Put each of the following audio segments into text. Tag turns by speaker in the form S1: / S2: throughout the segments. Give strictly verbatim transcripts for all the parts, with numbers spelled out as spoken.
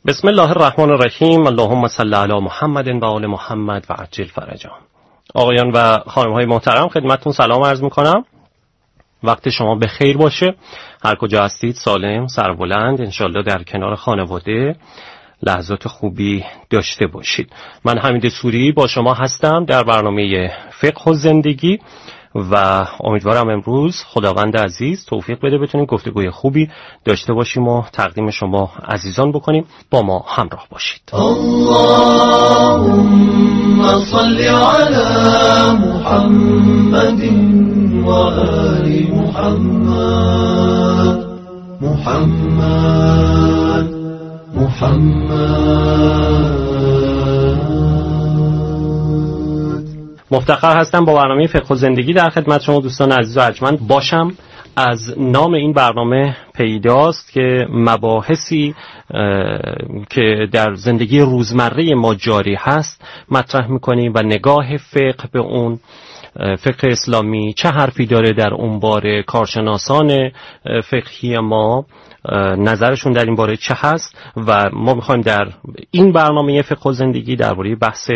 S1: بسم الله الرحمن الرحیم. اللهم صل علی محمد و آل محمد و عجل فرجهم. آقایان و خانم‌های محترم، خدمتتون سلام عرض می‌کنم. وقت شما به خیر باشه. هر کجا هستید سالم، سربلند، انشالله در کنار خانواده لحظات خوبی داشته باشید. من حمید سوری با شما هستم در برنامه فقه و زندگی و امیدوارم امروز خداوند عزیز توفیق بده بتونیم گفتگوی خوبی داشته باشیم و تقدیم شما عزیزان بکنیم. با ما همراه باشید.
S2: اللهم صل علی محمد و آل محمد. محمد محمد.
S1: مفتخر هستم با برنامه فقه و زندگی در خدمت شما دوستان عزیز و ارجمند باشم. از نام این برنامه پیداست که مباحثی که در زندگی روزمره ما جاری هست مطرح میکنیم و نگاه فقه به اون، فقه اسلامی چه حرفی داره در اون باره، کارشناسان فقهی ما نظرشون در این باره چه هست و ما میخوایم در این برنامه فقه و زندگی درباره بحث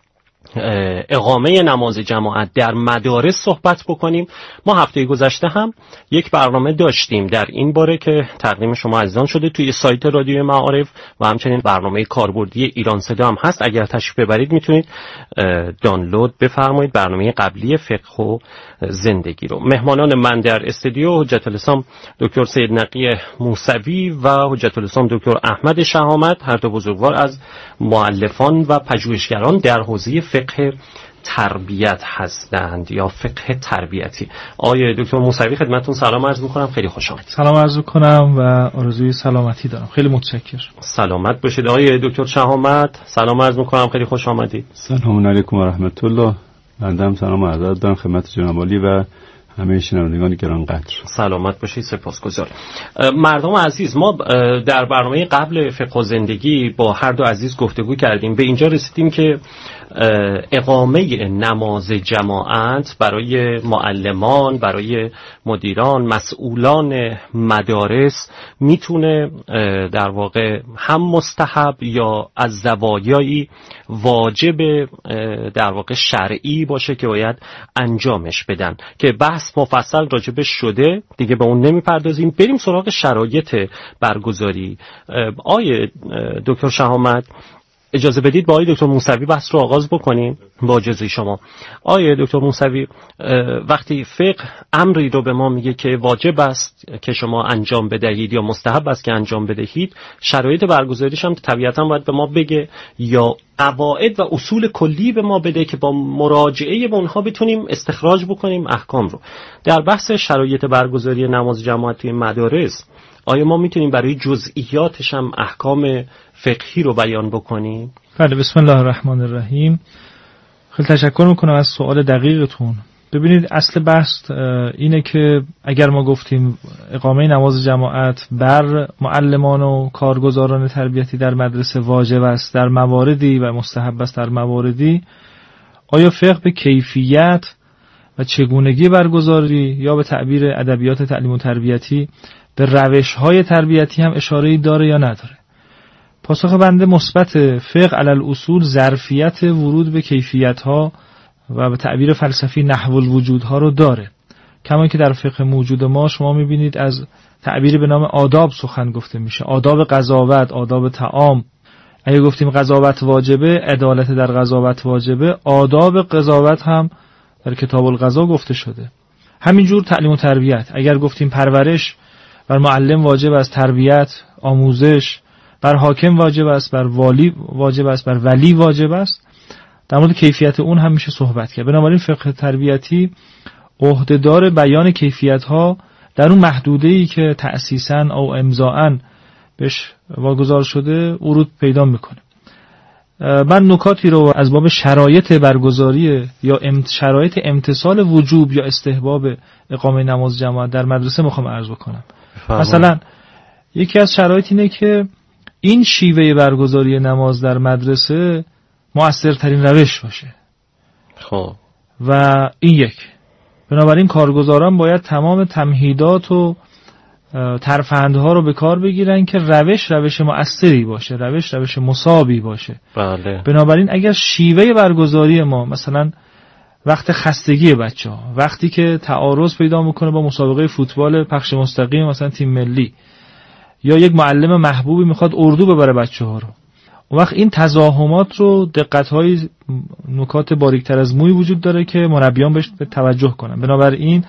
S1: اقامه نماز جماعت در مدارس صحبت بکنیم. ما هفته گذشته هم یک برنامه داشتیم در این باره که تقدیم شما عزیزان شده توی سایت رادیو معارف و همچنین برنامه کاربردی ایران صدا هم هست. اگر تشریف ببرید میتونید دانلود بفرمایید برنامه قبلی فقه و زندگی رو. مهمانان من در استودیو حجت الاسلام دکتر سید نقی موسوی و حجت الاسلام دکتر احمد شهامت، هر دو بزرگوار از مؤلفان و پژوهشگران در حوزه فقه تربیت هستند یا فقه تربیتی. آقای دکتر موسوی خدمتتون سلام عرض می‌کنم، خیلی خوش آمدید.
S3: سلام عرض می‌کنم و آرزوی سلامتی دارم. خیلی متشکرم.
S1: سلامت باشید. آقای دکتر شهامت سلام عرض می‌کنم، خیلی خوش آمدید.
S4: سلام علیکم و رحمت الله. بنده سلام و عرض دارم خدمت جناب عالی و همه شنوندگان گرانقدر.
S1: سلامت باشید، سپاسگزار. مردم عزیز، ما در برنامه قبل فقه و زندگی با هر دو عزیز گفتگو کردیم، به اینجا رسیدیم که اقامه نماز جماعت برای معلمان، برای مدیران، مسئولان مدارس میتونه در واقع هم مستحب یا از زوایایی واجب در واقع شرعی باشه که باید انجامش بدن، که بحث مفصل راجبش شده، دیگه به اون نمیپردازیم. بریم سراغ شرایط برگزاری. آیه دکتر شهامت اجازه بدید با آقای دکتر موسوی بحث رو آغاز بکنیم با اجازه شما. آقای دکتر موسوی، وقتی فقه امری رو به ما میگه که واجب است که شما انجام بدهید یا مستحب است که انجام بدهید، شرایط برگزاریش هم طبیعتاً باید به ما بگه یا قواعد و اصول کلی به ما بده که با مراجعه به اونها بتونیم استخراج بکنیم احکام رو. در بحث شرایط برگزاری نماز جماعت توی مدارس، آیا ما میتونیم برای جزئیاتش هم احکام فقهی رو بیان بکنیم؟
S3: بله، بسم الله الرحمن الرحیم. خیلی تشکر میکنم از سوال دقیقتون. ببینید، اصل بحث اینه که اگر ما گفتیم اقامه نماز جماعت بر معلمان و کارگزاران تربیتی در مدرسه واجب است در مواردی و مستحب است در مواردی، آیا فقه به کیفیت و چگونگی برگزاری یا به تعبیر ادبیات تعلیم و تربیتی به روش‌های تربیتی هم اشاره‌ای داره یا نداره؟ پاسخ بنده مثبت. فقه علی الاصول ظرفیت ورود به کیفیت‌ها و به تعبیر فلسفی نحو الوجودها رو داره. کما که در فقه موجود ما شما می‌بینید از تعبیری به نام آداب سخن گفته میشه. آداب قضاوت، آداب طعام. اگه گفتیم قضاوت واجبه، عدالت در قضاوت واجبه، آداب قضاوت هم در کتاب القضا گفته شده. همینجور تعلیم و تربیت، اگر گفتیم پرورش بر معلم واجب است، تربیت، آموزش بر حاکم واجب است، بر والی واجب است، بر ولی واجب است، در مورد کیفیت اون هم میشه صحبت کرد. بنابراین فقه تربیتی عهدهدار بیان کیفیت‌ها در اون محدوده‌ای که تأسیساً او امضاءً بهش واگذار شده ورود پیدا میکنه. من نکاتی رو از باب شرایط برگزاری یا شرایط امتصال وجوب یا استحباب اقامه نماز جماعت در مدرسه میخوام عرض بکنم. مثلا یکی از شرایط اینه که این شیوه برگزاری نماز در مدرسه مؤثرترین روش باشه.
S1: خب
S3: و این یک. بنابراین کارگزاران باید تمام تمهیدات و ترفندها رو به کار بگیرن که روش روش مؤثری باشه، روش روش مصابی باشه.
S1: بله.
S3: بنابراین اگر شیوه برگزاری ما مثلا وقت خستگی بچه‌ها، وقتی که تعارض پیدا میکنه با مسابقه فوتبال پخش مستقیم مثلا تیم ملی، یا یک معلم محبوبی میخواد اردو ببره بچه‌ها رو، اون وقت این تزاحمات رو دقت‌های نکات باریک‌تر از موی وجود داره که مربیان بهش توجه کنن. بنابراین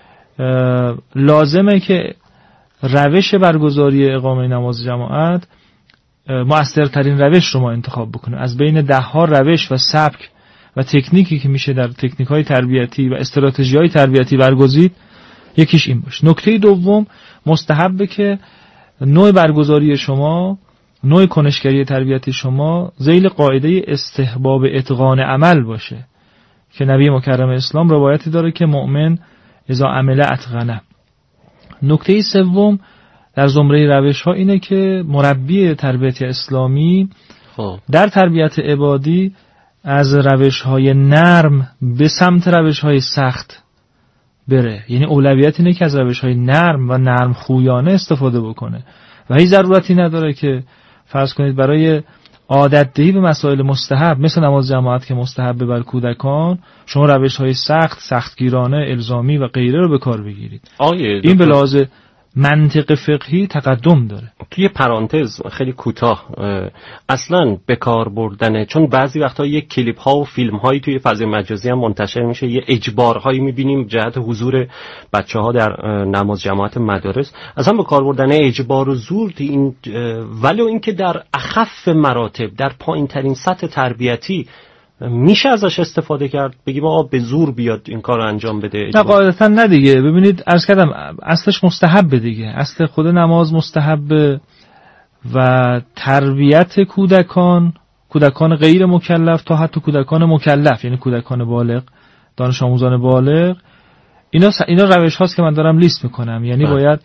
S3: لازمه که روش برگزاری اقامه نماز جماعت مؤثرترین روش رو ما انتخاب بکنیم. از بین ده ها روش و سبک و تکنیکی که میشه در تکنیک‌های تربیتی و استراتژی‌های تربیتی برگزید، یکیش این باشه. نکته دوم، مستحبه که نوع برگزاری شما، نوع کنشگری تربیتی شما ذیل قاعده استحباب اتقان عمل باشه که نبی مکرم اسلام روایتی داره که مؤمن اذا عمل اتقنه. نکته سوم در زمره روش ها اینه که مربی تربیت اسلامی خوب. در تربیت عبادی از روش های نرم به سمت روش های سخت بره، یعنی اولویت اینه که از روش های نرم و نرم خویانه استفاده بکنه و هیچ ضرورتی نداره که فرض کنید برای عادت دهی به مسائل مستحب مثل نماز جماعت که مستحب بر کودکان شما روش های سخت، سختگیرانه، الزامی و غیره رو به کار بگیرید. این به لحاظ منطق فقهی تقدم داره.
S1: توی پرانتز خیلی کوتاه، اصلا به کار بردن، چون بعضی وقتا یک کلیپ ها و فیلم هایی توی فضای مجازی هم منتشر میشه، یه اجبار هایی میبینیم جهت حضور بچه ها در نماز جماعت مدارس، اصلا به کار بردن اجبار و زور این، ولو اینکه در اخف مراتب در پایین ترین سطح تربیتی میشه ازش استفاده کرد، بگیم آقا به زور بیاد این کار رو انجام بده.
S3: نه قاعدتا نه دیگه. ببینید عرض کردم اصلش مستحب دیگه، اصل خود نماز مستحب و تربیت کودکان، کودکان غیر مکلف تا حتی کودکان مکلف، یعنی کودکان بالغ، دانش آموزان بالغ، اینا اینا روش هاست که من دارم لیست میکنم. یعنی بله. باید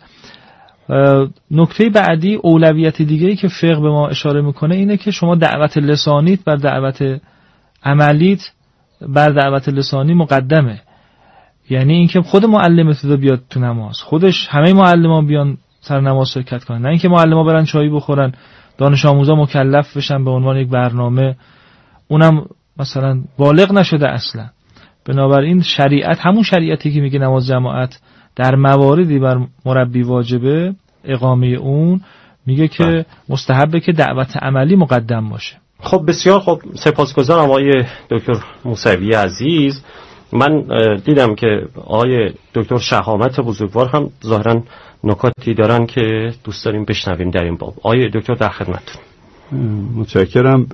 S3: نکته بعدی، اولویت دیگه ای که فقه به ما اشاره میکنه اینه که شما دعوت لسانیت بر دعوت عملیت بر دعوت لسانی مقدمه. یعنی اینکه خود معلم ابتدا بیاد تو نماز، خودش همه معلمان بیان سر نماز شرکت کنن، نه اینکه معلما برن چایی بخورن، دانش آموزا مکلف بشن به عنوان یک برنامه، اونم مثلا بالغ نشده اصلا. بنابراین شریعت، همون شریعتی که میگه نماز جماعت در مواردی بر مربی واجبه اقامه اون، میگه که مستحبه که دعوت عملی مقدم باشه.
S1: خب بسیار خب، سپاسگزارم آقای دکتر موسوی عزیز. من دیدم که آقای دکتر شهامت بزرگوار هم ظاهرا نکاتی دارن که دوست داریم بشنویم در این باب. آقای دکتر در خدمتتون.
S4: متشکرم.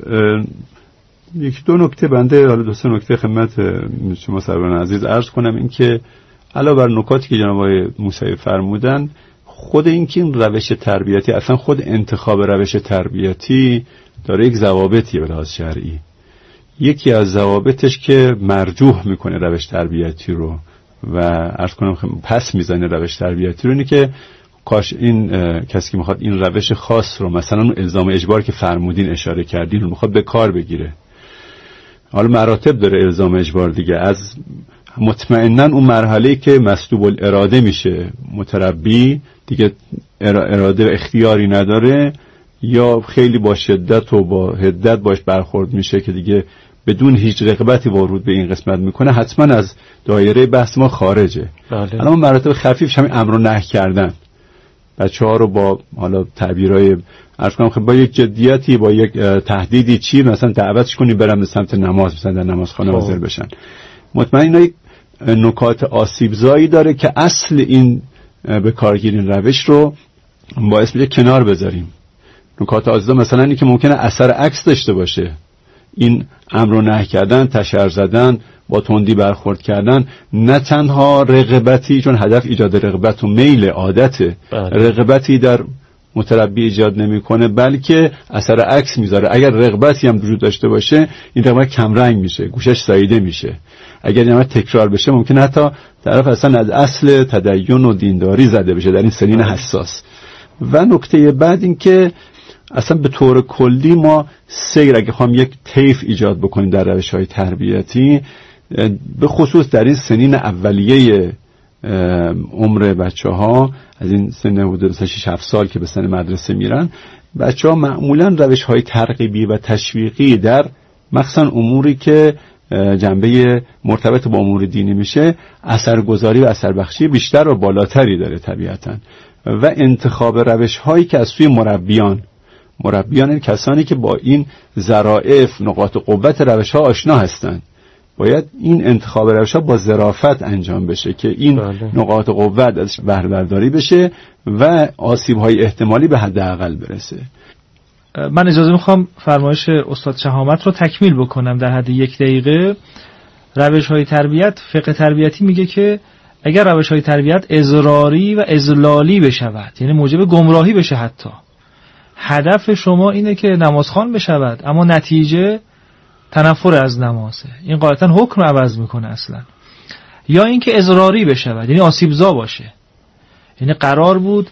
S4: یک دو نکته بنده، حالا دو سه نکته خدمت شما سروران عزیز عرض کنم. این که علاوه بر نکاتی که جناب آقای موسوی فرمودن، خود این که این روش تربیتی، اصلا خود انتخاب روش تربیتی داره یک ضوابطیه به لحاظ شرعی. یکی از ضوابطش که مرجوح میکنه روش تربیتی رو و عرض کنم پس میزنه روش تربیتی رو، اینه که کاش این کسی که میخواد این روش خاص رو، مثلا اون الزام اجبار که فرمودین اشاره کردین رو میخواد به کار بگیره. حالا مراتب داره الزام اجبار دیگه، از مطمئناً اون مرحله‌ای که مسلوب الاراده میشه، متربی دیگه اراده و اختیاری نداره، یا خیلی با شدت و با حدت باش برخورد میشه که دیگه بدون هیچ رغبتی ورود به این قسمت میکنه، حتما از دایره بحث ما خارجه. بله. الان مراتب خفیفش همین امر و نهی کردن، بچه‌ها رو با حالا تعبیرای عرض کنم خب با یک جدیتی، با یک تهدیدی چی مثلا دعوتش کنی برن به سمت نماز، مثلا در نمازخانه حاضر بشن. مطمئن اینا یک نکات آسیبزایی داره که اصل این به کارگیری روش رو باعث میشه کنار بذاریم. نکات آزاده مثلا اینی که ممکنه اثر عکس داشته باشه، این امر و نهی کردن، تشر زدن، با تندی برخورد کردن، نه تنها رغبتی، چون هدف ایجاد رغبت و میل عادته، رغبتی در متربی ایجاد نمیکنه، بلکه اثر عکس میذاره. اگر رغبتی هم وجود داشته باشه، این رغبت کم رنگ میشه، گوشش ساییده میشه. اگر این تکرار بشه، ممکنه حتی طرف اصلا از اصل تدین و دینداری زده بشه در این سنین حساس. و نکته بعد این که اصلا به طور کلی ما سیر، اگه خواهم یک طیف ایجاد بکنیم در روش‌های تربیتی، به خصوص در این سنین اولیه عمر بچه ها از این سن حدود شش هفت سال که به سن مدرسه میرن، بچه ها معمولا روش های ترغیبی و تشویقی در مخصوصا اموری که جنبه مرتبط با امور دینی میشه اثرگذاری و اثربخشی بیشتر و بالاتری داره طبیعتا. و انتخاب روش هایی که از سوی مربیان مربیان این کسانی که با این ظرافت نقاط قوت روش ها آشنا هستند، باید این انتخاب روش ها با ظرافت انجام بشه که این بله. نقاط قوت ازش بهره برداری بشه و آسیب های احتمالی به حداقل برسه.
S3: من اجازه میخوام فرمایش استاد شهامت رو تکمیل بکنم در حد یک دقیقه. روش های تربیت، فقه تربیتی میگه که اگر روش های تربیت اضراری و اضلالی بشود، یعنی موجب گمراهی بشه، حتی هدف شما اینه که نمازخوان بشود اما نتیجه تنفر از نمازه، این غالبا حکم عوض میکنه اصلا. یا اینکه اضراری بشود، یعنی آسیبزا باشه، یعنی قرار بود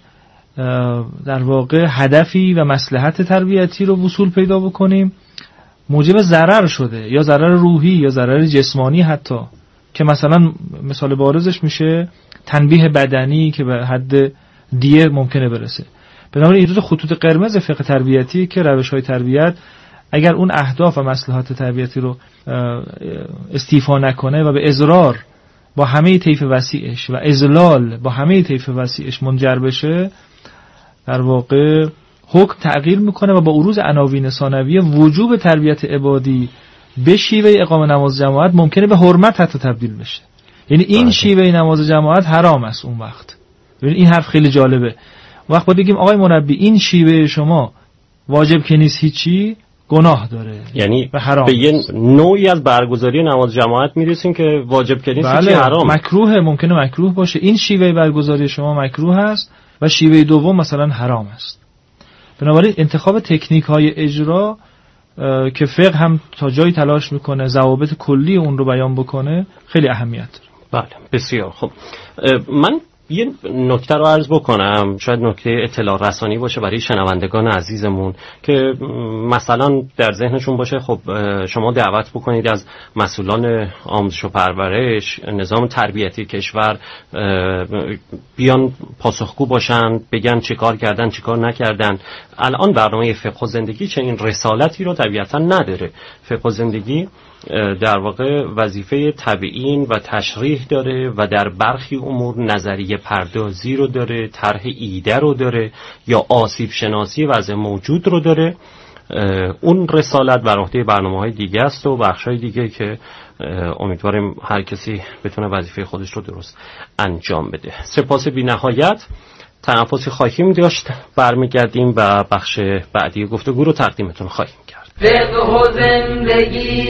S3: در واقع هدفی و مصلحت تربیتی رو وصول پیدا بکنیم، موجب ضرر شده، یا ضرر روحی یا ضرر جسمانی حتی، که مثلا مثال بارزش میشه تنبیه بدنی که به حد دیه ممکنه برسه. بنابراین این خطوط قرمز فقه تربیتی که روش‌های تربیت اگر اون اهداف و مصلحات تربیتی رو استیفا نکنه و به اضرار با همه طیف وسیعش و اضلال با همه طیف وسیعش منجر بشه، در واقع حکم تغییر میکنه و با عروض عناوین ثانویه وجوب تربیت عبادی به شیوه اقامه نماز جماعت ممکنه به حرمت حتی تبدیل بشه. یعنی این باید. شیوه نماز جماعت حرام است اون وقت. ببین این حرف خیلی جالبه. وقت باید بگیم آقای مربی این شیوه شما واجب که نیست هیچی، گناه داره،
S1: یعنی به یه نوعی از برگزاری نماز جماعت میرسیم که واجب که نیست
S3: بله.
S1: هیچی، حرام،
S3: مکروه، ممکنه مکروه باشه. این شیوه برگزاری شما مکروه است و شیوه دوم مثلا حرام است. بنابراین انتخاب تکنیک های اجرا که فقه هم تا جایی تلاش میکنه ضوابط کلی اون رو بیان بکنه خیلی اهمیت داره.
S1: بله بسیار خوب. من یه نکته رو عرض بکنم، شاید نکته اطلاع رسانی باشه برای شنوندگان عزیزمون که مثلا در ذهنشون باشه خب شما دعوت بکنید از مسئولان آموزش و پرورش، نظام تربیتی کشور بیان پاسخگو باشن، بگن چه کار کردن چه کار نکردن. الان برنامه فقه و زندگی چنین رسالتی رو طبیعتا نداره. فقه و زندگی در واقع وظیفه تبیین و تشریح داره و در برخی امور نظریه پردازی رو داره، طرح ایده رو داره یا آسیب شناسی وضع موجود رو داره. اون رسالت بر عهده برنامه‌های دیگه است و بخش‌های دیگه که امیدواریم هر کسی بتونه وظیفه خودش رو درست انجام بده. سپاس بی‌نهایت. تنفسی خواهیم داشت، برمیگردیم و بخش بعدی گفتگو رو تقدیمتون خواهیم کرد.
S2: فقه و زندگی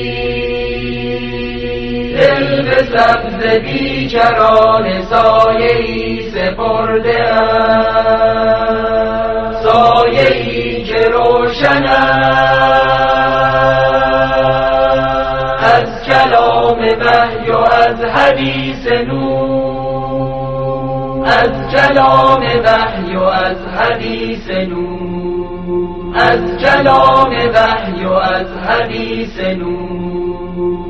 S2: دل به سبز بیکران سایه‌ای سپرده است، سایه‌ای که روشن از کلام وحی و از حدیث نور، از کلام وحی و از حدیث نور، از کلام وحی و از حدیث نور.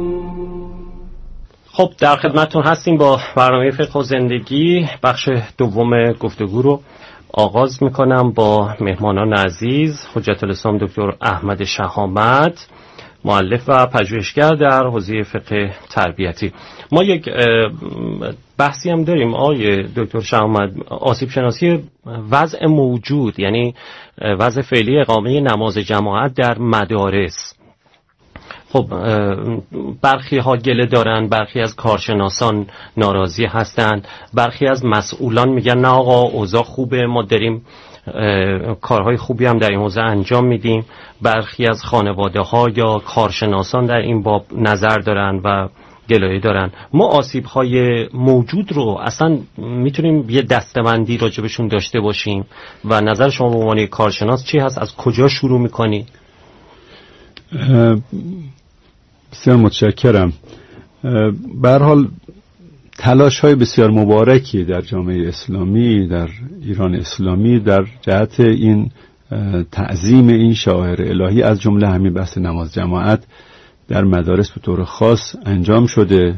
S1: خب در خدمتتون هستیم با برنامه فقه و زندگی. بخش دوم گفتگو رو آغاز میکنم با مهمانان عزیز، حجت الاسلام دکتر احمد شهامت، مؤلف و پژوهشگر در حوزه فقه تربیتی. ما یک بحثی هم داریم آقای دکتر شهامت، آسیب شناسی وضع موجود، یعنی وضع فعلی اقامه نماز جماعت در مدارس. خب برخی ها گله دارن، برخی از کارشناسان ناراضی هستند، برخی از مسئولان میگن نه آقا اوضاع خوبه، ما داریم کارهای خوبی هم در این حوزه انجام میدیم. برخی از خانواده ها یا کارشناسان در این باب نظر دارن و گلایه دارن. ما آسیب های موجود رو اصلا میتونیم یه دسته‌بندی راجبشون داشته باشیم و نظر شما به عنوان کارشناس چی هست؟ از کجا شروع میکنی؟
S4: بسیار متشکرم. به هر حال تلاش های بسیار مبارکی در جامعه اسلامی، در ایران اسلامی، در جهت این تعظیم این شعائر الهی از جمله همین بحث نماز جماعت در مدارس به طور خاص انجام شده.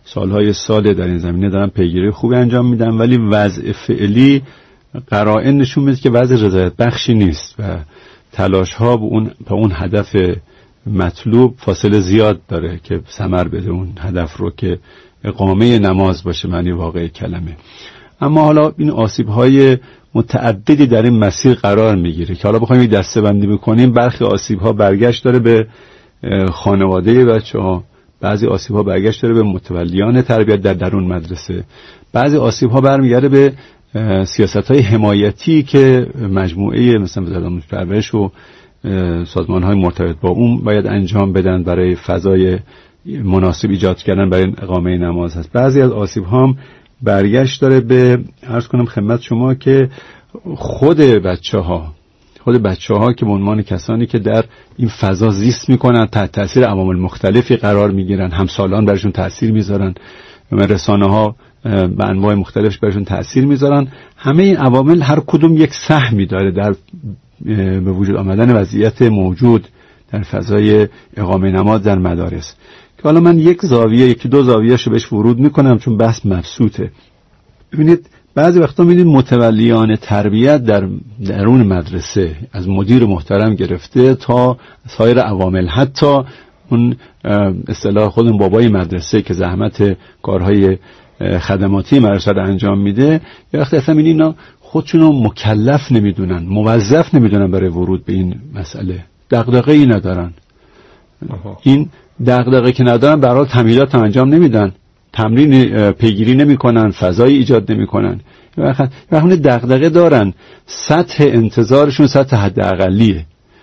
S4: سالهای سال در این زمینه دارن پیگیری خوبی انجام میدن، ولی وضع فعلی قرائن نشون میده که وضع رضایت بخشی نیست و تلاش ها به اون به اون هدف مطلوب فاصله زیاد داره که ثمر بده اون هدف رو که اقامه نماز باشه معنی واقعی کلمه. اما حالا این آسیب های متعددی در این مسیر قرار میگیره که حالا بخوایم دسته بندی بکنیم. برخی آسیب ها برگشت داره به خانواده بچه ها، بعضی آسیب ها برگشت داره به متولیان تربیت در درون مدرسه، بعضی آسیب ها برمیگرده به سیاست های حمایتی که مجموعه مثلا وزارت آموزش و پرورش و سازمان های مرتبط با اون باید انجام بدن برای فضای مناسب ایجاد کردن برای اقامه نماز هست. بعضی از آسیب ها هم برگشت داره به عرض کنم خدمت شما که خود بچه ها خود بچه ها که به عنوان کسانی که در این فضا زیست میکنن تحت تاثیر عوامل مختلفی قرار میگیرن، همسالان برشون تاثیر میذارن، رسانه ها به انواع مختلفش برشون تاثیر میذارن، همه این عوامل هر کدوم یک سهمی داره در به وجود آمدن وضعیت موجود در فضای اقامه نماز در مدارس که حالا من یک زاویه یکی دو زاویه‌شو بهش ورود میکنم چون بحث مبسوطه. ببینید بعضی وقتا می‌بینید متولیان تربیت در درون مدرسه از مدیر محترم گرفته تا سایر عوامل، حتی اون اصطلاح خودمون بابای مدرسه که زحمت کارهای خدماتی مدرسه رو انجام میده، یا وقتی اصلا اینا خودشونو مکلف نمیدونن، موظف نمیدونن برای ورود به این مسئله، دغدغه‌ای ندارن. این دغدغه که ندارن به هر حال تمهیدات هم انجام نمیدن، تمرین پیگیری نمیکنن، فضایی ایجاد نمیکنن. وقتی وقتی دغدغه دارن سطح انتظارشون سطح حداقلیه.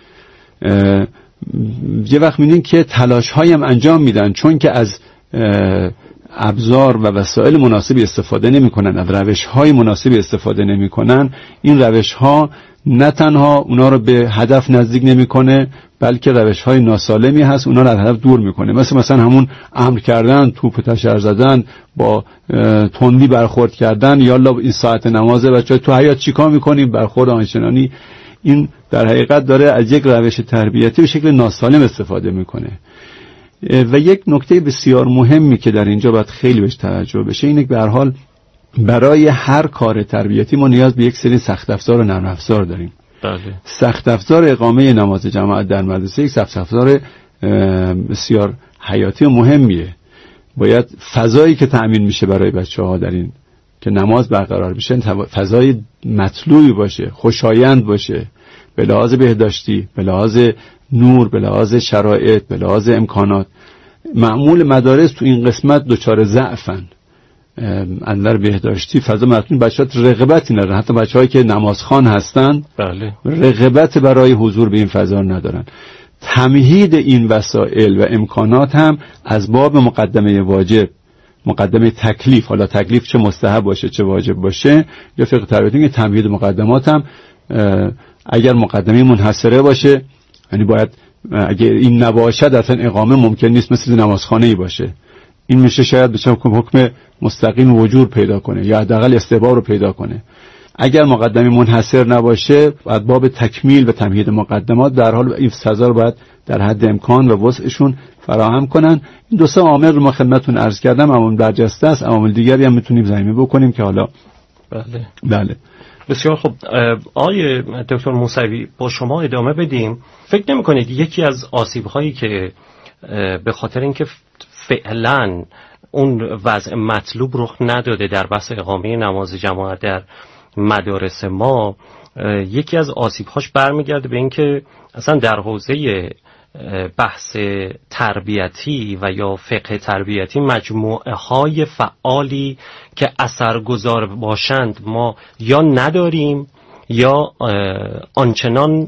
S4: یه وقت می‌بینین که تلاش‌هایی هم انجام میدن چون که از ابزار و وسایل مناسبی استفاده نمی‌کنن، از روش‌های مناسبی استفاده نمی‌کنن. این روش‌ها نه تنها اونا رو به هدف نزدیک نمی‌کنه بلکه روش‌های ناسالمی هست اونا رو از هدف دور می‌کنه. مثل مثلا همون امر کردن، توپ تشر زدن، با تندی برخورد کردن، یالا این ساعت نمازه بچه‌ها تو حیاط چیکار می‌کنیم، برخورد آنچنانی. این در حقیقت داره از یک روش تربیتی به شکل ناسالم استفاده می‌کنه. و یک نکته بسیار مهمی که در اینجا باید خیلی بهش توجه بشه اینه که به هر حال برای هر کار تربیتی ما نیاز به یک سری سخت افزار و نرم افزار داریم. بله. سخت افزار اقامه نماز جماعت در مدرسه یک سخت افزار بسیار حیاتی و مهمیه. باید فضایی که تأمین میشه برای بچه‌ها در این که نماز برقرار بشه فضای مطلوبی باشه، خوشایند باشه، به لحاظ بهداشتی، به لحاظ نور، به لحاظ شرایط، به لحاظ امکانات. معمول مدارس تو این قسمت دچار ضعفن. اندر بهداشتی فضا مطلوب بچه‌ها رغبتی ندارن، حتی بچه‌هایی که نمازخوان هستن بله رغبت برای حضور به این فضا ندارن. تمهید این وسایل و امکانات هم از باب مقدمه واجب، مقدمه تکلیف، حالا تکلیف چه مستحب باشه چه واجب باشه یا فقه تربیتی که تمهید مقدمات هم اگر مقدمه منحصره باشه، یعنی باید اگر این نباشه اصلا اقامه ممکن نیست، مثل نمازخانه‌ای باشه. این میشه شاید بشه حکم مستقیم وجود پیدا کنه یا حداقل استحباب رو پیدا کنه. اگر مقدمه منحصر نباشه بعد باب تکمیل و تمهید مقدمات در حال این سزا رو باید در حد امکان و وسعشون فراهم کنن. این دو سه عامل رو ما خدمتتون عرض کردم، عوامل برجسته است، عوامل دیگری هم میتونیم زمینه بکنیم که حالا
S1: بله
S4: بله
S1: بسیار خوب. آقای دکتر موسوی با شما ادامه بدیم. فکر نمی کنید یکی از آسیب هایی که به خاطر اینکه فعلا اون وضع مطلوب رخ نداده در بحث اقامه نماز جماعت در مدارس ما، یکی از آسیب‌هاش برمیگرده به اینکه اصلا در حوزه بحث تربیتی و یا فقه تربیتی مجموعه های فعالی که اثرگذار باشند ما یا نداریم یا آنچنان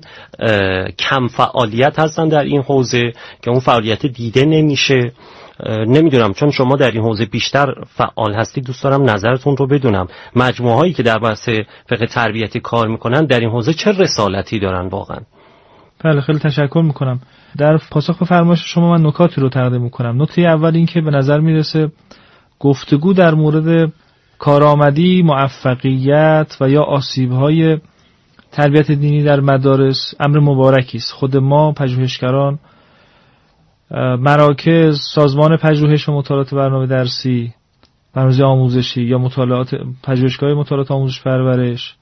S1: کم فعالیت هستن در این حوزه که اون فعالیت دیده نمیشه. نمیدونم چون شما در این حوزه بیشتر فعال هستی دوست دارم نظرتون رو بدونم. مجموعه هایی که در بحث فقه تربیتی کار میکنن در این حوزه چه رسالتی دارن واقعا؟
S3: بله خیلی تشکر میکنم. در پاسخ به فرمایش شما من نکاتی رو تقدیم میکنم. نکته اول این که به نظر میرسه گفتگو در مورد کارآمدی، موفقیت و یا آسیب‌های تربیت دینی در مدارس امر مبارکی است. خود ما پژوهشگران مراکز، سازمان پژوهش و مطالعات برنامه درسی، برنامه‌ریزی آموزشی یا مطالعات پژوهشگاه مطالعات آموزش پرورش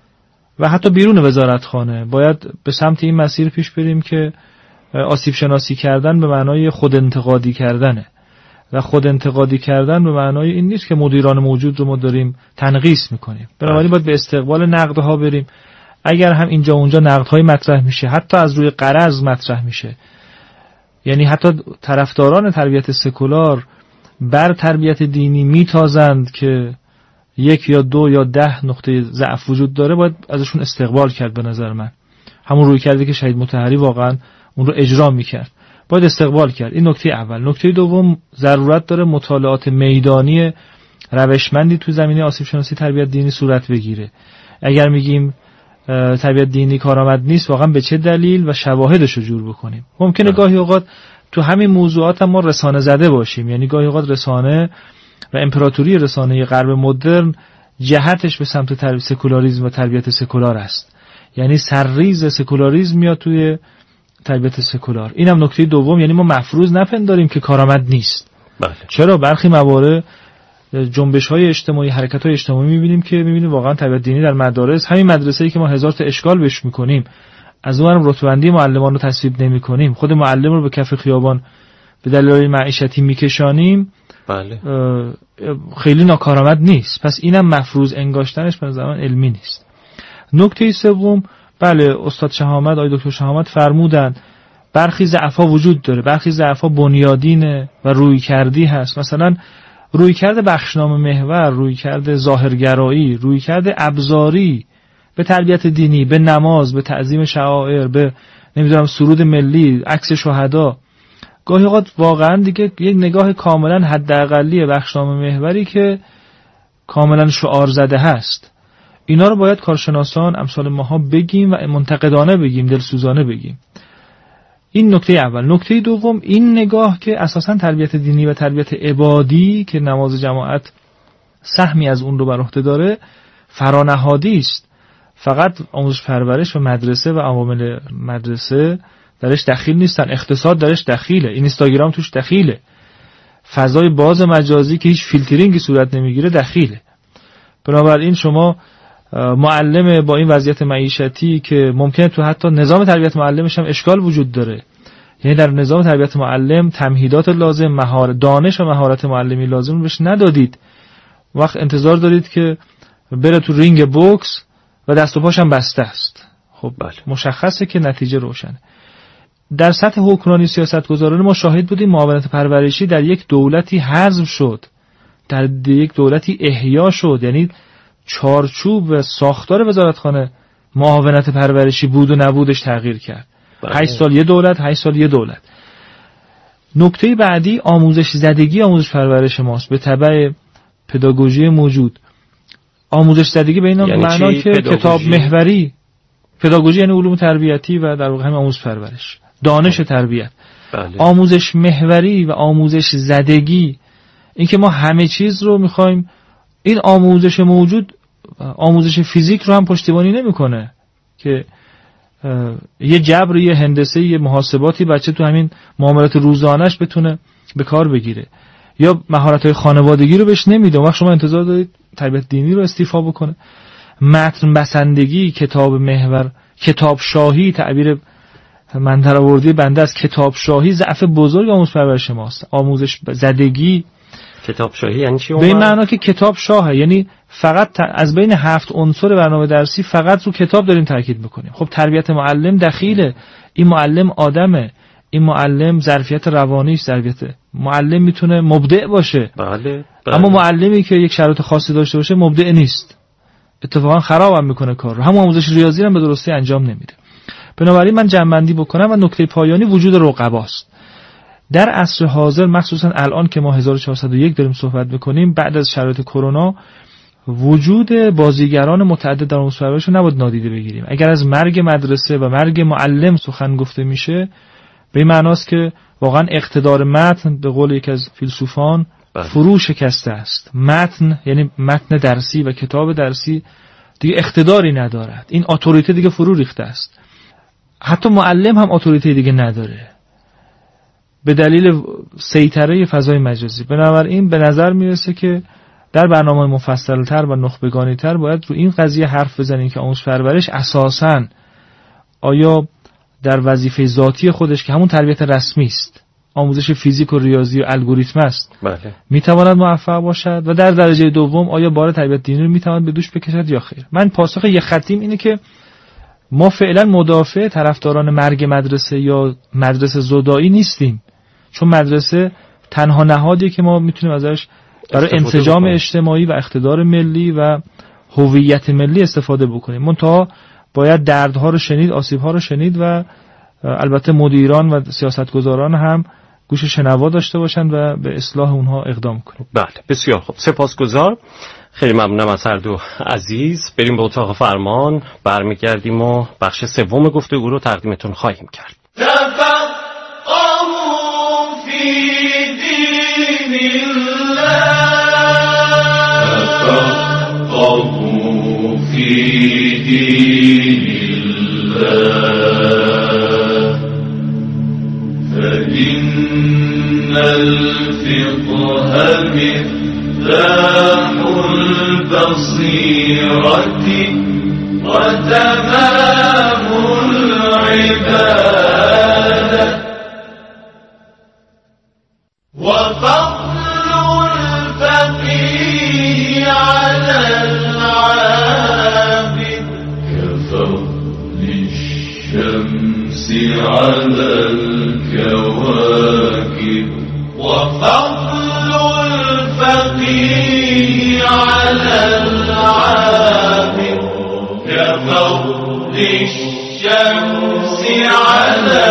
S3: و حتی بیرون وزارتخانه باید به سمت این مسیر پیش بریم که آسیب شناسی کردن به معنای خود انتقادی کردنه و خود انتقادی کردن به معنای این نیست که مدیران موجود رو ما داریم تنقیص میکنیم. بنابراین باید به استقبال نقدها بریم. اگر هم اینجا اونجا نقدهای مطرح میشه، حتی از روی غرض مطرح میشه، یعنی حتی طرفداران تربیت سکولار بر تربیت دینی میتازند که یک یا دو یا ده نقطه ضعف وجود داره، باید ازشون استقبال کرد. به نظر من همون روی کرده که شهید مطهری واقعا اون رو اجرا میکرد، باید استقبال کرد. این نکته اول. نکته دوم، ضرورت داره مطالعات میدانی روشمندی تو زمینه آسیب شناسی تربیت دینی صورت بگیره. اگر میگیم تربیت دینی کارآمد نیست، واقعا به چه دلیل و شواهدش رو جور بکنیم. ممکنه گاهی اوقات تو همین موضوعات هم ما رسانه زده باشیم، یعنی گاهی اوقات رسانه و امپراتوری رسانه غرب مدرن جهتش به سمت تربیت سکولاریسم و تربیت سکولار است، یعنی سرریز سکولاریسم میاد توی تربیت سکولار. اینم نکته دوم، یعنی ما مفروض نپنداریم که کارآمد نیست.
S1: بله.
S3: چرا برخی موارد جنبش‌های اجتماعی، حرکت‌های اجتماعی می‌بینیم که می‌بینیم واقعا تربیت دینی در مدارس، همین مدرسه‌ای که ما هزار تا اشکال بهش می‌کنیم، از اونم رتبه‌بندی معلمان رو تصویب نمی‌کنیم، خود معلم رو به کف خیابان به دلایل معیشتی می‌کشانیم،
S1: بله.
S3: خیلی ناکارآمد نیست. پس اینم مفروض انگاشتنش به نظر من علمی نیست. نکته سوم، بله استاد شهامت، آقای دکتر شهامت فرمودن برخی ضعف‌ها وجود داره، برخی ضعف‌ها بنیادینه و رویکردی هست. مثلا رویکرد بخشنامه محور، رویکرد ظاهرگرایی، رویکرد ابزاری به تربیت دینی، به نماز، به تعظیم شعائر، به نمیدونم سرود ملی، عکس شهدا، گاهی اوقات واقعا دیگه یک نگاه کاملا حداقلی بخشنامه محوری که کاملا شعار زده هست. اینا رو باید کارشناسان امثال ماها بگیم و منتقدانه بگیم، دلسوزانه بگیم. این نکته اول. نکته دوم، این نگاه که اساساً تربیت دینی و تربیت عبادی که نماز جماعت سهمی از اون رو بر عهده داره فرانهادی است. فقط آموزش پرورش و مدرسه و عوامل مدرسه درش دخیل نیستن، اقتصاد درش دخیله، اینستاگرام توش دخیله، فضای باز مجازی که هیچ فیلترینگی صورت نمیگیره دخیله. بنابراین شما معلم با این وضعیت معیشتی که ممکنه تو حتی نظام تربیت معلمش هم اشکال وجود داره، یعنی در نظام تربیت معلم تمهیدات لازم، مهارت، دانش و مهارت معلمی لازم رو بهش ندادید، وقت انتظار دارید که بره تو رینگ بوکس و دست و پاش هم بسته است. خب بله، مشخصه که نتیجه روشنه. در سطح حکمرانی سیاستگزاران ما شاهد بودیم معاونت پرورشی در یک دولتی حذف شد، در یک دولتی احیا شد، یعنی چارچوب و ساختار وزارتخانه معاونت پرورشی بود و نبودش تغییر کرد. هشت سال یه دولت، هشت سال یه دولت. نکته بعدی آموزش زدگی آموزش پرورش ماست به تبع پداگوژی موجود. آموزش زدگی به این یعنی معنا که پداگوژی؟ کتاب محوری، پداگوژی یعنی علوم تربیتی و در واقع همین آموزش پرورش، دانش تربیت. بله. آموزش محوری و آموزش زدگی، این که ما همه چیز رو میخوایم، این آموزش موجود آموزش فیزیک رو هم پشتیبانی نمیکنه که یه جبر، یه هندسه، یه محاسباتی بچه تو همین معاملات روزانه‌اش بتونه به کار بگیره، یا مهارت‌های خانوادگی رو بهش نمیده. وقت شما انتظار دارید تربیت دینی رو استیفا بکنه. متن بسندگی، کتاب محور، کتاب شاهی، تعبیر من درآوردی بنده از کتاب شاهی ضعف بزرگ آموزش پرورش ماست. آموزش زدگی،
S1: کتاب شاهی یعنی چی؟
S3: به این معنا که کتاب شاهه، یعنی فقط از بین هفت عنصر برنامه درسی فقط رو کتاب داریم تاکید میکنیم. خب تربیت معلم دخیله، این معلم آدمه، این معلم ظرفیت روانیش، ظرفیت معلم میتونه مبدع باشه.
S1: بله، بله.
S3: اما معلمی که یک شرایط خاصی داشته باشه مبدع نیست، اتفاقا خراب هم میکنه کار رو. همون آموزش ریاضی هم به درستی انجام نمیده. بنابراین من جمع‌بندی بکنم و نکته پایانی وجود رقباست. در عصر حاضر، مخصوصا الان که ما هزار و چهارصد و یک داریم صحبت میکنیم، بعد از شرایط کرونا، وجود بازیگران متعدد در آموزش پرورش رو نباید نادیده بگیریم. اگر از مرگ مدرسه و مرگ معلم سخن گفته میشه، به این معناست که واقعا اقتدار متن به قول یکی از فیلسوفان فرو شکسته است. متن یعنی متن درسی و کتاب درسی دیگه اقتداری ندارد، این اتوریته دیگه فرو ریخته است. حتی معلم هم اتوریته دیگه نداره. به دلیل سیطره فضای مجازی. بنابراین به نظر میرسه که در برنامه مفصل‌تر و نخبگانی‌تر باید رو این قضیه حرف بزنیم که آموزش پرورش اساساً آیا در وظیفه ذاتی خودش که همون تربیت رسمی است، آموزش فیزیک و ریاضی و الگوریتم است،
S1: بله،
S3: میتواند موفق باشد و در درجه دوم آیا بار تربیت دینی رو میتواند به دوش بکشد یا خیر. من پاسخ یک خطیم اینه که ما فعلا مدافع طرفداران مرگ مدرسه یا مدرسه زدایی نیستیم، چون مدرسه تنها نهادیه که ما میتونیم ازش برای انسجام اجتماعی و اقتدار ملی و هویت ملی استفاده بکنیم. منتها باید دردها رو شنید، آسیبها رو شنید و البته مدیران و سیاستگزاران هم گوش شنوا داشته باشند و به اصلاح اونها اقدام کنند.
S1: بله، بسیار خوب، سپاسگزار. خیلی ممنونم از هر دو عزیز. بریم به اتاق فرمان، برمیگردیم و بخش سوم گفتگو رو تقدیمتون خواهیم کرد.
S2: فإن الفقه مفتاح البصيرة وتمام العبادة وفضل الفقيه على العابد كفضل الشمس على الكواكب وفضل الفقيه على العابد كفضل الشمس على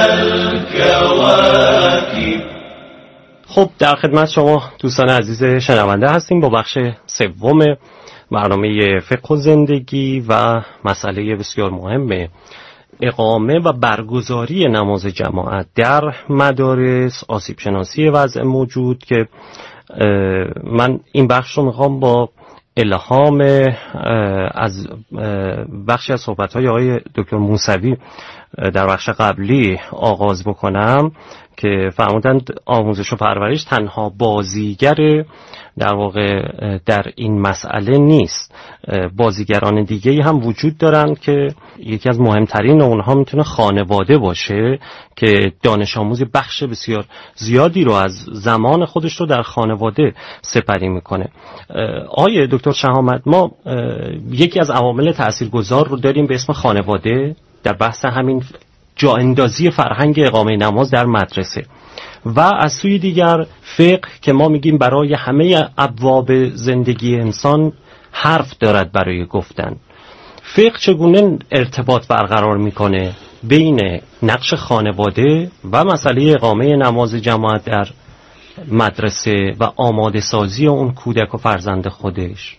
S2: الكواكب.
S1: خب، در خدمت شما دوستان عزیز شنونده هستیم با بخش سوم برنامه فقه و زندگی و مسئله بسیار مهمه اقامه و برگزاری نماز جماعت در مدارس، آسیب شناسی وضع موجود، که من این بخش رو میخوام با الهام از بخشی از صحبت‌های آقای دکتر موسوی در بخش قبلی آغاز بکنم که فرمودند آموزش و پرورش تنها بازیگر در واقع در این مسئله نیست، بازیگران دیگه‌ای هم وجود دارند که یکی از مهمترین اونها میتونه خانواده باشه که دانش آموز بخش بسیار زیادی رو از زمان خودش رو در خانواده سپری میکنه. آقای دکتر شهامت، ما یکی از عوامل تاثیرگذار رو داریم به اسم خانواده در بحث همین جا اندازی فرهنگ اقامه نماز در مدرسه، و از سوی دیگر فقه که ما میگیم برای همه ابواب زندگی انسان حرف دارد برای گفتن. فقه چگونه ارتباط برقرار میکنه بین نقش خانواده و مسئله اقامه نماز جماعت در مدرسه و آماده سازی اون کودک و فرزند خودش؟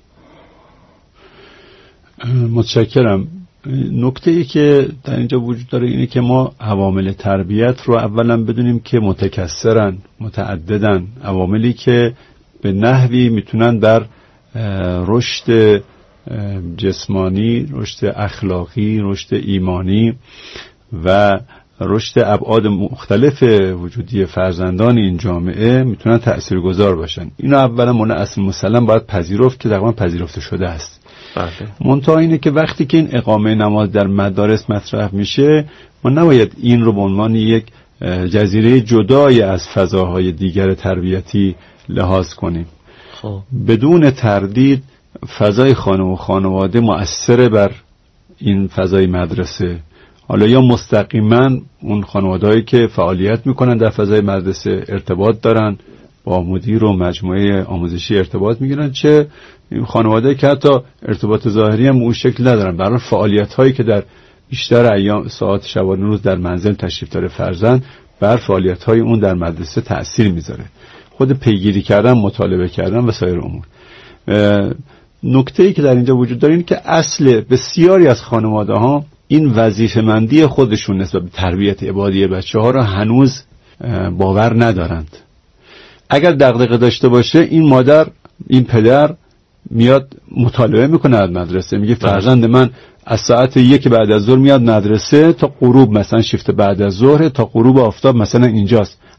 S4: متشکرم. نکته ای که در اینجا وجود داره اینه که ما عوامل تربیت رو اولا بدونیم که متکثرن، متعددن، عواملی که به نحوی میتونن بر رشد جسمانی، رشد اخلاقی، رشد ایمانی و رشد ابعاد مختلف وجودی فرزندان این جامعه میتونن تأثیرگذار باشن. اینو اولا من اصل مسلم باید پذیرفت که تقریبا پذیرفته شده است. منتها اینه که وقتی که این اقامه نماز در مدارس مطرح میشه، ما نباید این رو به عنوان یک جزیره جدای از فضاهای دیگر تربیتی لحاظ کنیم. خب. بدون تردید فضای خانه و خانواده مؤثر بر این فضای مدرسه، حالا یا مستقیما اون خانوادهایی که فعالیت میکنن در فضای مدرسه ارتباط دارن با مدیر و مجموعه آموزشی ارتباط میگیرن، چه خانواده که حتی ارتباط ظاهری هم اون شکل ندارن، برای فعالیت هایی که در بیشتر ایام ساعت شبانه روز در منزل تشریف داره فرزند، بر فعالیت های اون در مدرسه تأثیر میذاره، خود پیگیری کردن، مطالبه کردن و سایر امور. نکته‌ای که در اینجا وجود داره اینه که اصل بسیاری از خانواده ها این وظیفه‌مندی خودشون نسبت به تربیت عبادی بچه‌ها را هنوز باور ندارند. اگر دغدغه داشته باشه، این مادر، این پدر میاد مطالبه میکنه از مدرسه، میگه فرزند من از ساعت یک بعد از ظهر میاد مدرسه تا غروب، مثلا شیفت بعد از ظهر تا غروب آفتاب مثلا اینجاست،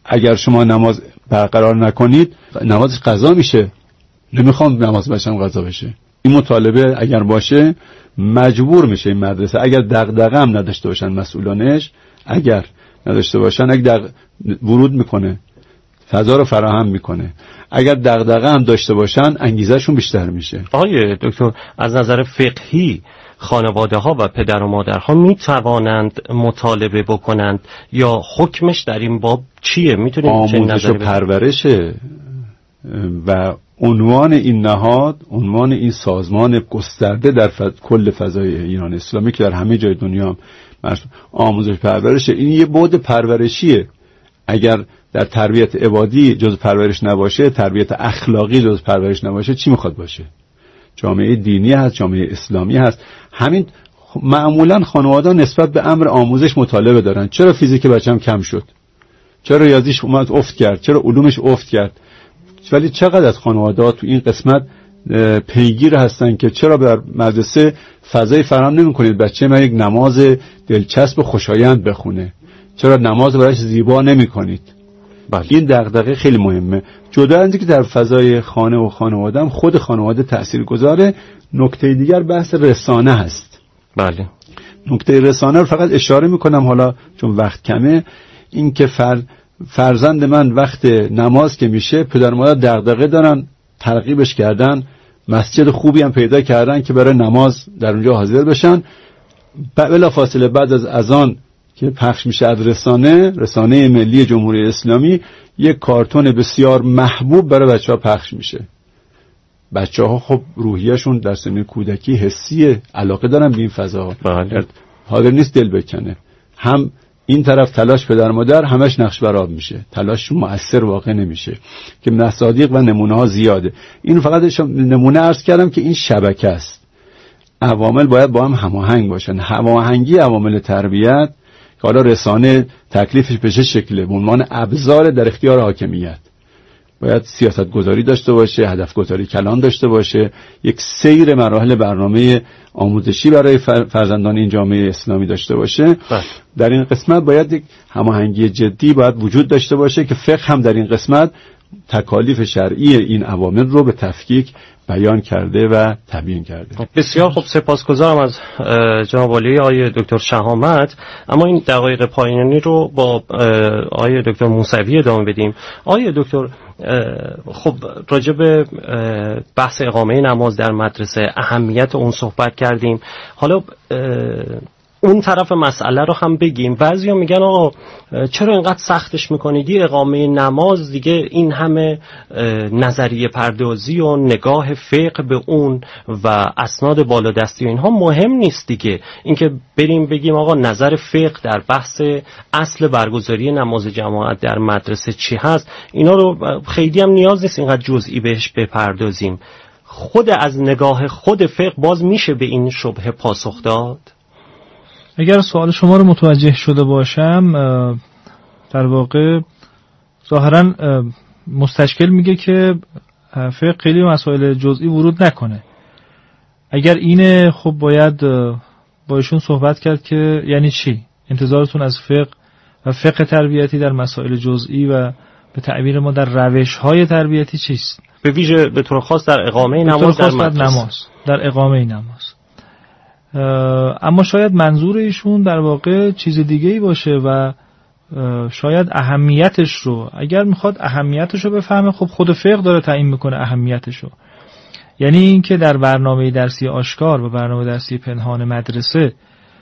S4: اگر شما نماز برقرار نکنید نمازش قضا میشه. نمیخوام نماز بچم قضا بشه. این مطالبه اگر باشه مجبور میشه این مدرسه، اگر دغدغه هم نداشته باشن مسئولانش، اگر نداشته باشن، اگر دغ... ورود میکنه، فضا رو فراهم میکنه. اگر دغدغه هم داشته باشن انگیزهشون بیشتر میشه.
S1: آقای دکتر، از نظر فقهی خانواده ها و پدر و مادرها می توانند مطالبه بکنند یا حکمش در این باب چیه؟ میتونید
S4: آموزش و پرورشه و عنوان این نهاد، عنوان این سازمان گسترده در فض... کل فضای ایران اسلامی که در همه جای دنیا هم آموزش پرورشه. این یه بعد پرورشیه. اگر در تربیت عبادی جز پرورش نباشه، تربیت اخلاقی جز پرورش نباشه، چی میخواد باشه؟ جامعه دینی هست، جامعه اسلامی هست. همین معمولا خانواده نسبت به امر آموزش مطالبه دارن. چرا فیزیک بچم کم شد؟ چرا ریاضیش اومد افت کرد؟ چرا علومش افت کرد؟ ولی چقدر از خانواده تو این قسمت پیگیر هستن که چرا در مدرسه فضای فراهم نمی‌کنید بچه من یک نماز دلچسب و خوشایند بخونه؟ چرا نماز براش زیبا نمی‌کنید؟ بله. این دغدغه خیلی مهمه. جدا از اینکه در فضای خانه و خانواده هم خود خانواده تاثیرگذاره، نکته دیگر بحث رسانه هست.
S1: بله.
S4: نکته رسانه رو فقط اشاره میکنم حالا چون وقت کمه. این که فر... فرزند من وقت نماز که میشه پدر مادر دغدغه دارن، ترغیبش کردن، مسجد خوبی هم پیدا کردن که برای نماز در اونجا حاضر بشن. بلا فاصله بعد از اذان که پخش میشه از رسانه رسانه ملی جمهوری اسلامی یک کارتون بسیار محبوب برای بچه‌ها پخش میشه. بچه‌ها خب روحیه‌شون در سن کودکی حسیه، علاقه دارن به این فضا،
S1: بله.
S4: حاضر نیست دل بکنه. هم این طرف تلاش پدر مادر همش نقش برآب میشه، تلاششون مؤثر واقع نمیشه که مصادیق و نمونه ها زیاده. اینو فقط نمونه عرض کردم که این شبکه است. عوامل باید با هم هماهنگ باشن. هماهنگی عوامل تربیت که حالا رسانه تکلیفش به چه شکله به عنوان ابزار در اختیار حاکمیت، باید سیاست گذاری داشته باشه، هدف گذاری کلان داشته باشه، یک سیر مراحل برنامه آموزشی برای فرزندان این جامعه اسلامی داشته باشه. بله. در این قسمت باید یک هماهنگی جدی باید وجود داشته باشه که فقه هم در این قسمت تکالیف شرعی این عوامل رو به تفکیک بیان کرده و تبیین کرده.
S1: بسیار خوب، سپاسگزارم از جناب عالی آقای دکتر شهامت. اما این دقایق پایانی رو با آقای دکتر موسوی ادامه بدیم. آقای دکتر، خب راجع به بحث اقامه نماز در مدرسه، اهمیت اون صحبت کردیم. حالا اون طرف مسئله رو هم بگیم. بعضیا میگن آقا چرا اینقدر سختش میکنید؟ اقامه نماز دیگه این همه نظریه پردازی و نگاه فقه به اون و اسناد بالادستی و اینها مهم نیست دیگه. اینکه بریم بگیم آقا نظر فقه در بحث اصل برگزاری نماز جماعت در مدرسه چی هست، اینا رو خیلی هم نیاز نیست اینقدر جزئی بهش بپردازیم. خود از نگاه خود فقه باز میشه به این شبهه پاسخ داد؟
S3: اگر سوال شما رو متوجه شده باشم، در واقع ظاهرا مستشکل میگه که فقه خیلی مسائل جزئی ورود نکنه. اگر اینه خب باید با ایشون صحبت کرد که یعنی چی؟ انتظارتون از فقه و فقه تربیتی در مسائل جزئی و به تعبیر ما در روش‌های تربیتی چیست؟
S1: به ویژه به طور خاص در اقامه نماز در مدرسه.
S3: نماز در اقامه نماز. اما شاید منظور ایشون در واقع چیز دیگه‌ای باشه و شاید اهمیتش رو، اگر میخواد اهمیتش رو بفهمه، خب خود فقه داره تعیین میکنه اهمیتش رو. یعنی این که در برنامه درسی آشکار و برنامه درسی پنهان مدرسه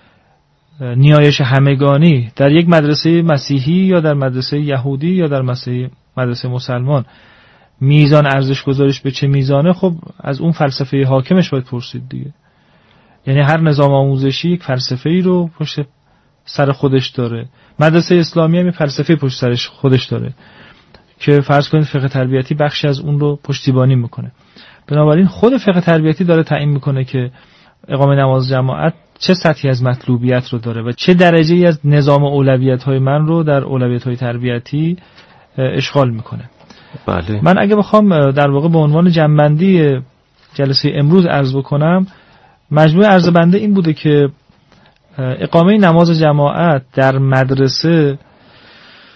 S3: نیایش همگانی در یک مدرسه مسیحی یا در مدرسه یهودی یا در مدرسه مسلمان میزان ارزش گذاریش به چه میزانه، خب از اون فلسفه حاکمش باید پرسید دیگه. یعنی هر نظام آموزشی یک فلسفه‌ای رو پشت سر خودش داره. مدرسه اسلامی هم فلسفه پشت سرش خودش داره که فرض کنید فقه تربیتی بخشی از اون رو پشتیبانی میکنه. بنابراین خود فقه تربیتی داره تعیین میکنه که اقامه نماز جماعت چه سطحی از مطلوبیت رو داره و چه درجه‌ای از نظام اولویت‌های من رو در اولویت‌های تربیتی اشغال میکنه.
S1: بله.
S3: من اگه بخوام در واقع به عنوان جمع‌بندی جلسه امروز عرض بکنم، مجموع عرض بنده این بوده که اقامه نماز جماعت در مدرسه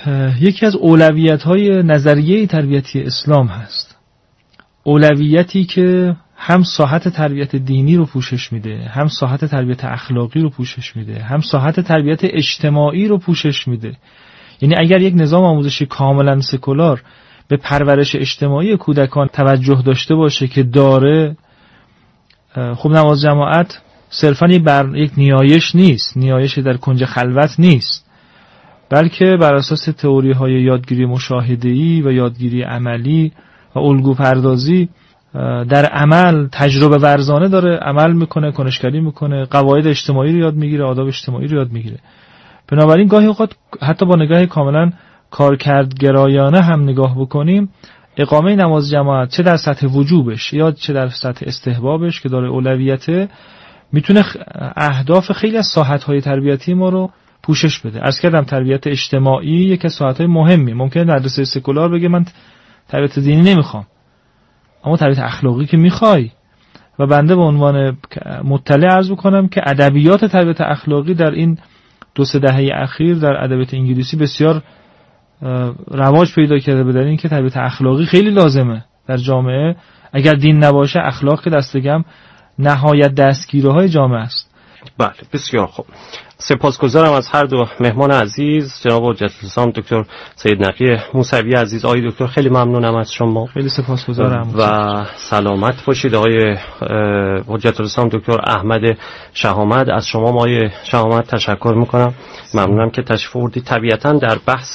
S3: یکی از اولویت‌های نظریه تربیتی اسلام هست. اولویتی که هم ساحت تربیت دینی رو پوشش میده، هم ساحت تربیت اخلاقی رو پوشش میده، هم ساحت تربیت اجتماعی رو پوشش میده. یعنی اگر یک نظام آموزشی کاملا سکولار به پرورش اجتماعی کودکان توجه داشته باشه که داره، خب نماز جماعت صرفاً یک, بر... یک نیایش نیست، نیایش در کنج خلوت نیست، بلکه بر اساس تئوری های یادگیری مشاهده‌ای و یادگیری عملی و الگو پردازی در عمل تجربه ورزانه داره عمل میکنه، کنشگری میکنه، قواعد اجتماعی رو یاد میگیره، آداب اجتماعی رو یاد میگیره. بنابراین گاهی اوقات حتی با نگاه کاملا کارکردگرایانه هم نگاه بکنیم، اقامه نماز جماعت چه در سطح وجوبش یا چه در سطح استحبابش که داره اولویته، میتونه اهداف خیلی از ساحت‌های تربیتی ما رو پوشش بده. عرض کردم تربیت اجتماعی یکی از ساحت‌های مهمی. ممکنه مدرسه سکولار بگه من تربیت دینی نمیخوام، اما تربیت اخلاقی که میخوای. و بنده به عنوان مطلع عرض بکنم که ادبیات تربیت اخلاقی در این دو سه دهه اخیر در ادبیات انگلیسی بسیار رواج پیدا کرده. به دلیل اینکه تربیت اخلاقی خیلی لازمه در جامعه. اگر دین نباشه اخلاق که دست کم نهایت دستگیره های جامعه است.
S1: بله بسیار خوب. سپاسگزارم از هر دو مهمان عزیز، جناب حجت الاسلام دکتر سید نقی موسوی عزیز. آقای دکتر خیلی ممنونم از شما.
S3: خیلی سپاسگزارم
S1: و سلامت باشید. آقای حجت الاسلام دکتر احمد شهامت، از شما آقای شهامت تشکر میکنم. ممنونم که تشریف آوردید. طبیعتاً در بحث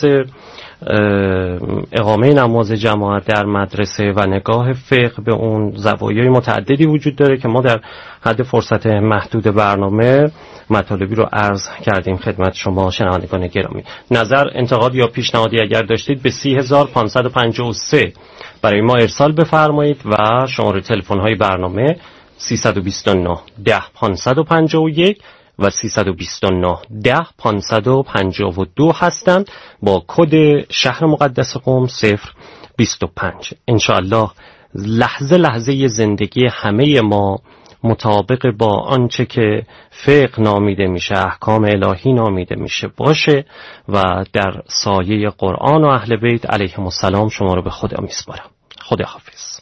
S1: اقامه نماز جماعت در مدرسه و نگاه فقه به اون زوایای متعددی وجود داره که ما در حد فرصت محدود برنامه مطالبی رو عرض کردیم خدمت شما شنوندگان گرامی. نظر، انتقاد یا پیشنهادی اگر داشتید به سی هزار پانصد و پنجاه و سه برای ما ارسال بفرمایید و شماره تلفن های برنامه سیصد و بیست و نه ده پانصد و پنجاه و یک و سیصد و بیست و نه ده پانصد و پنجاه و دو هستند با کد شهر مقدس قم صفر بیست و پنج. انشاءالله لحظه لحظه زندگی همه ما مطابق با آنچه که فقه نامیده میشه، احکام الهی نامیده میشه باشه و در سایه قرآن و اهل بیت علیهم السلام شما رو به خدا میسپارم. خدا حافظ.